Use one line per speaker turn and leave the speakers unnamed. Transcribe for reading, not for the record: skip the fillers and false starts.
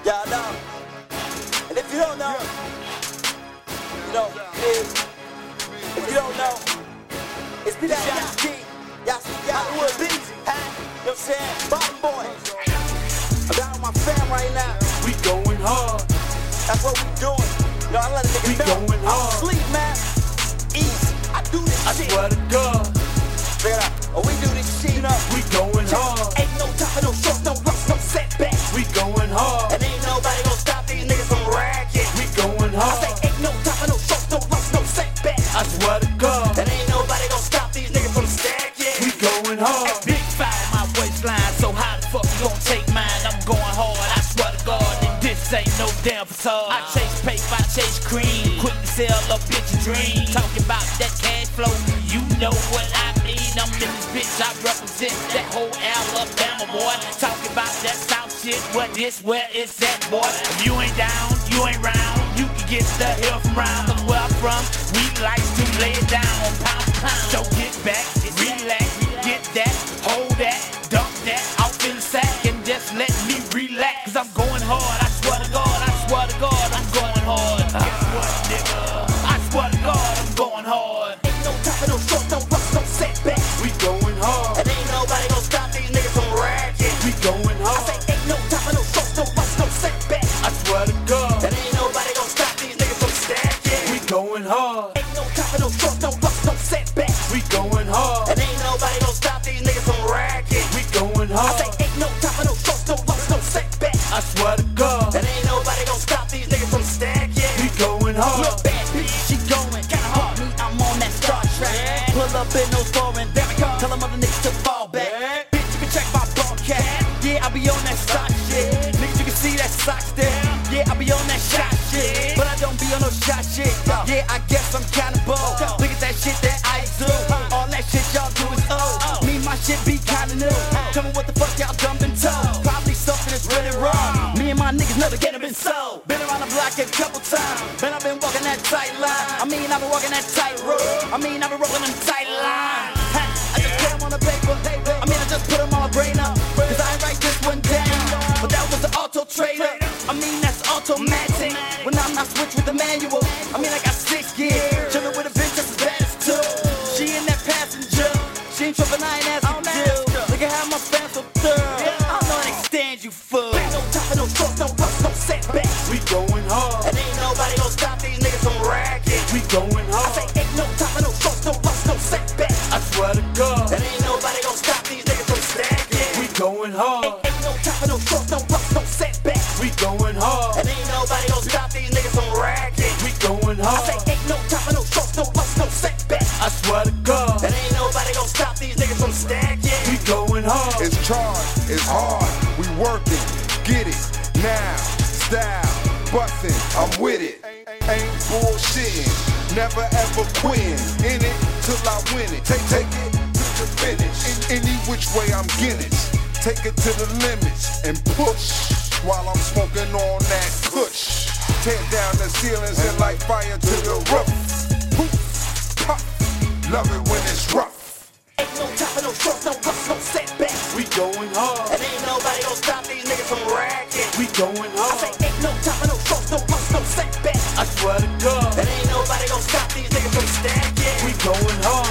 Y'all know. And if you don't know, you know it is. If you don't know, it's me that Yasky. Yasky Hollywood Beats. You know what I'm saying? Bottom boy. I'm down with my fam right now.
We going hard.
That's what we doing. You know, I let a nigga know.
We going hard.
I don't sleep, man. Easy. I do this
I
shit.
swear to God.
Figure it out. Oh, we do this shit, you know.
We going hard.
Ain't no time for no shorts, no rocks, no setbacks.
We going hard.
And ain't nobody gonna stop these niggas from racking.
We going
I
hard.
say ain't no time for no shorts, no rocks, no setbacks.
I swear to God.
And ain't nobody gonna stop these niggas from stacking.
We going hard.
Big foul my waistline, so how the fuck you gon' take mine? I'm going hard, I swear to God, that this ain't no damn facade. I chase paper, I chase cream, quick to sell a bitch a dream. Talking about that cash flow, you know what I mean. I'm in this bitch, I represent that whole Alabama, boy. Talking about that South shit, what this, where it's at, boy. If you ain't down, you ain't round, you can get the hell from round. Cause where I'm from, we like to lay it down, pound for pound. So get back, relax, get that, hold that, dump that, out in the sack, and just let me relax. Cause I'm going hard, I swear to God, I swear to God, I'm going hard. Guess what, nigga? I swear to God, I'm going hard.
Ain't no time for no shorts, no rocks, no setbacks.
We going hard.
And ain't nobody gonna stop these niggas from racking.
We going
I
hard.
say ain't no time for no shorts, no rocks, no setbacks.
I swear to God.
And ain't nobody gonna stop these niggas from stacking.
We going hard.
Ain't no time for no shorts, no rocks, no setbacks.
We going hard.
And ain't nobody gonna stop these niggas from racking.
We going
I say
hard.
ain't no time for no shorts, no rocks, no setbacks.
I swear to God.
And ain't nobody gonna stop these niggas from stacking.
We going hard.
Look bad bitch, she going kinda hard. Me, I'm on that Star Trek. Pull up in those foreign back. Tell them other niggas to fall back. Bitch, you can check my broadcast. Yeah, I be on that stock shit. Niggas, you can see that socks there. Yeah, I be on that shot shit. But I don't be on no shot shit. Yeah, I guess I'm kinda bold. Look at that shit that I do. All that shit y'all do is old. Me, my shit be kinda new. Tell me what the fuck y'all dumping told. Probably something that's really wrong. Me and my niggas never get it been sold. Been around the block a couple times. Man, I've been walking that tight line. I mean, I've been walking that tight road. I mean, I've been rolling them tight lines. I just put them on the paper. I mean, I just put them on my brain up. Cause I ain't write this one down. But that was the auto trader. I mean, that's automatic. When I'm not switch with the manual. I mean, I got 6 gears. Chillin' with a bitch that's as bad as 2. She in that passenger. She ain't trippin', I ain't asking you. Look at how my fans so thorough. I don't know how to stand you fool. Ain't no time for no shorts, no rocks, no setbacks.
We going hard.
And ain't nobody gonna stop these niggas from racking.
We going
I say
hard.
ain't no time for no shorts, no rocks, no setbacks.
I swear to God.
And ain't nobody gonna stop these niggas from stacking.
We going hard.
Ain't no time for no shorts, no rocks, no setbacks.
We going hard.
And ain't nobody gonna stop these niggas from racking.
We going
I say
hard.
ain't no time for no shorts, no rocks, no setbacks.
I swear to God.
And ain't nobody gonna stop these niggas from stacking.
We going hard.
It's charged, it's hard, we working, get it, now, style, bustin', I'm with it. Ain't bullshitting, never ever quitting, in it till I win it. Take it to the finish, in any which way I'm getting it. Take it to the limits and push, while I'm smoking on that kush. Tear down the ceilings and light fire to the roof. Poof, pop, love it when it's rough.
Ain't no time for no shorts, no rocks, no setbacks.
We going hard.
And ain't nobody gonna stop these niggas from racking.
We going
I say
hard.
ain't no time for no shorts, no rocks, no setbacks.
I swear to God.
And ain't nobody gonna stop these niggas from stacking.
We going hard.